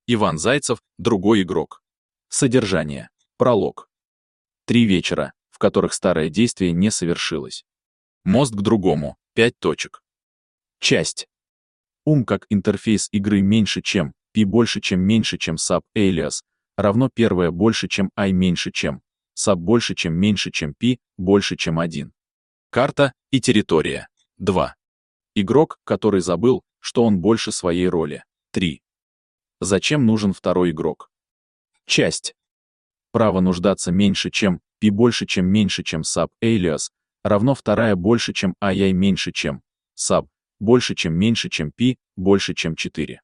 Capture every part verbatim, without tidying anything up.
Иван Зайцев, другой игрок. Содержание. Пролог. Три вечера, в которых старое действие не совершилось. Мост к другому. Пять точек. Часть. Ум как интерфейс игры меньше чем, π больше чем меньше чем sub alias, равно первое больше чем i меньше чем, sub больше чем меньше чем π больше чем один. Карта и территория. два. Игрок, который забыл, что он больше своей роли. три. Зачем нужен второй игрок? Часть. Право нуждаться меньше чем, π больше чем меньше чем sub alias, равно вторая больше чем i меньше чем, sub больше чем меньше чем π больше чем четыре.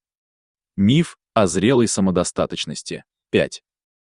Миф о зрелой самодостаточности. пять.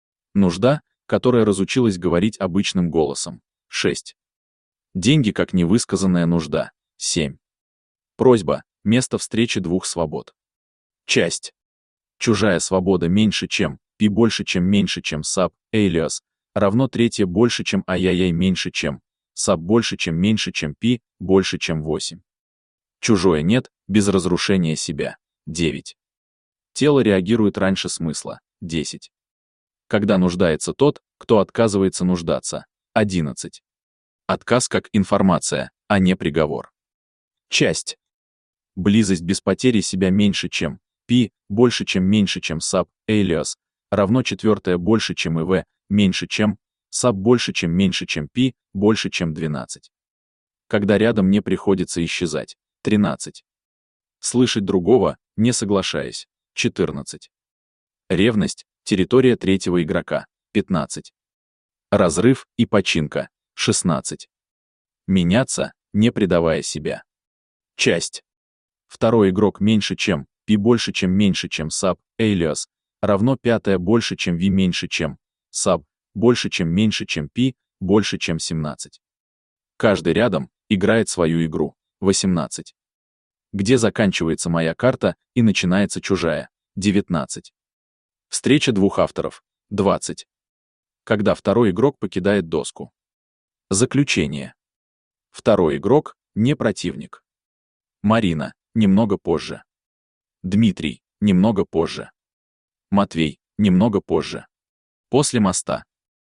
Нужда, которая разучилась говорить обычным голосом. шесть. Деньги как невысказанная нужда. семь. Просьба — место встречи двух свобод. Часть. Чужая свобода меньше чем, π больше чем меньше чем sub alias, равно третья больше чем i меньше чем, sub больше чем меньше чем π больше чем восемь. Чужое нет, без разрушения себя. девять. Тело реагирует раньше смысла. десять. Когда нуждается тот, кто отказывается нуждаться. одиннадцать. Отказ как информация, а не приговор. Часть. Близость без потери себя меньше чем, π больше чем меньше чем sub alias, равно четвертое больше чем iv, меньше чем, sub больше чем меньше чем π больше чем двенадцать. Когда рядом не приходится исчезать. тринадцать. Слышать другого, не соглашаясь. четырнадцать. Ревность, территория третьего игрока. пятнадцать. Разрыв и починка. шестнадцать. Меняться, не предавая себя. Часть. Второй игрок меньше чем, π больше чем меньше чем sub alias, равно пятая больше чем v меньше чем, sub больше чем меньше чем π больше чем семнадцать. Каждый рядом играет свою игру. восемнадцать. Где заканчивается моя карта и начинается чужая. девятнадцать. Встреча двух авторов. двадцать. Когда второй игрок покидает доску. Заключение. Второй игрок — не противник. Марина — немного позже. Дмитрий — немного позже. Матвей — немного позже. После моста.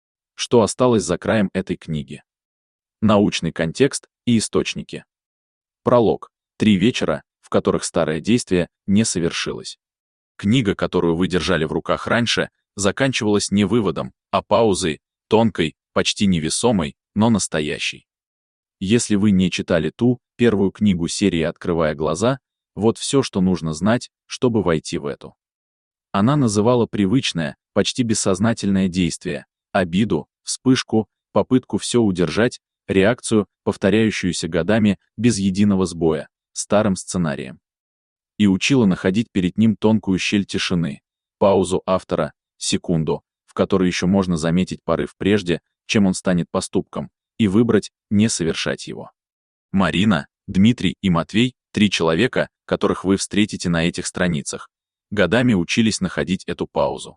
Что осталось за краем этой книги? Научный контекст и источники. Пролог. Три вечера, в которых старое действие не совершилось. Книга, которую вы держали в руках раньше, заканчивалась не выводом, а паузой, тонкой, почти невесомой, но настоящей. Если вы не читали ту, первую книгу серии «Открывая глаза», вот все, что нужно знать, чтобы войти в эту. Она называла привычное, почти бессознательное действие, обиду, вспышку, попытку все удержать, реакцию, повторяющуюся годами, без единого сбоя, старым сценарием. И учила находить перед ним тонкую щель тишины, паузу автора, секунду, в которой еще можно заметить порыв прежде, чем он станет поступком, и выбрать, не совершать его. Марина, Дмитрий и Матвей — три человека, которых вы встретите на этих страницах, годами учились находить эту паузу.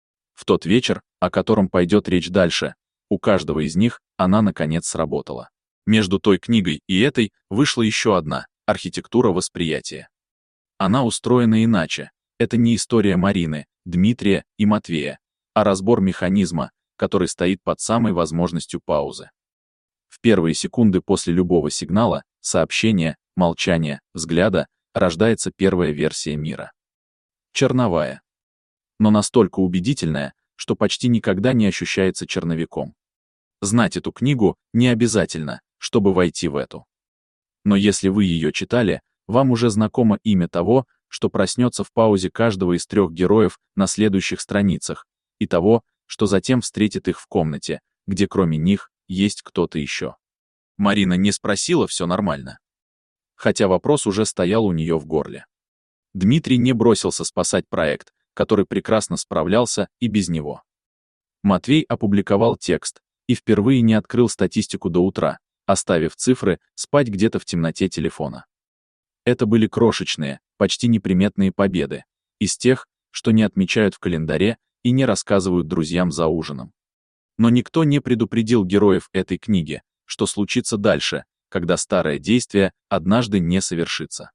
В тот вечер, о котором пойдет речь дальше, у каждого из них она, наконец, сработала. Между той книгой и этой вышла еще одна — «Архитектура восприятия». Она устроена иначе. Это не история Марины, Дмитрия и Матвея, а разбор механизма, который стоит под самой возможностью паузы. В первые секунды после любого сигнала, сообщения, молчания, взгляда рождается первая версия мира. Черновая. Но настолько убедительная, что почти никогда не ощущается черновиком. Знать эту книгу не обязательно, чтобы войти в эту. Но если вы ее читали, вам уже знакомо имя того, что проснется в паузе каждого из трех героев на следующих страницах, и того, что затем встретит их в комнате, где кроме них есть кто-то еще. Марина не спросила, все нормально. Хотя вопрос уже стоял у нее в горле. Дмитрий не бросился спасать проект, который прекрасно справлялся и без него. Матвей опубликовал текст и впервые не открыл статистику до утра, оставив цифры спать где-то в темноте телефона. Это были крошечные, почти неприметные победы, из тех, что не отмечают в календаре и не рассказывают друзьям за ужином. Но никто не предупредил героев этой книги, что случится дальше, когда старое действие однажды не совершится.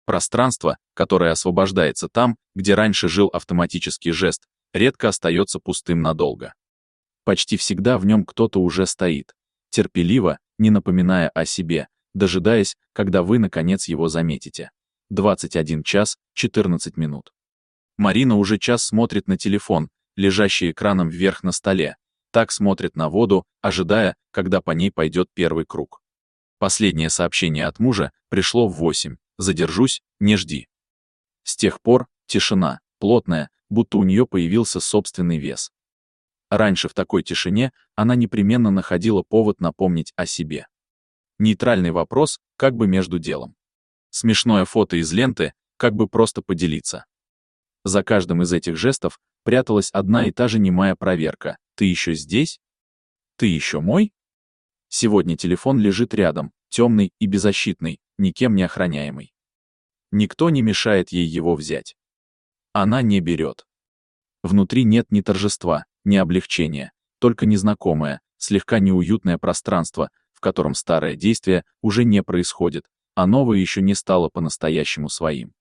Пространство, которое освобождается там, где раньше жил автоматический жест, редко остается пустым надолго. Почти всегда в нем кто-то уже стоит, терпеливо, не напоминая о себе, дожидаясь, когда вы, наконец, его заметите. двадцать один час четырнадцать минут. Марина уже час смотрит на телефон, лежащий экраном вверх на столе, так смотрит на воду, ожидая, когда по ней пойдет первый круг. Последнее сообщение от мужа пришло в восемь. Задержусь, не жди. С тех пор тишина, плотная, будто у нее появился собственный вес. Раньше в такой тишине она непременно находила повод напомнить о себе. Нейтральный вопрос, как бы между делом. Смешное фото из ленты, как бы просто поделиться. За каждым из этих жестов пряталась одна и та же немая проверка. Ты еще здесь? Ты еще мой? Сегодня телефон лежит рядом, темный и беззащитный, никем не охраняемый. Никто не мешает ей его взять. Она не берет. Внутри нет ни торжества, ни облегчения, только незнакомое, слегка неуютное пространство, в котором старое действие уже не происходит, а новое еще не стало по-настоящему своим.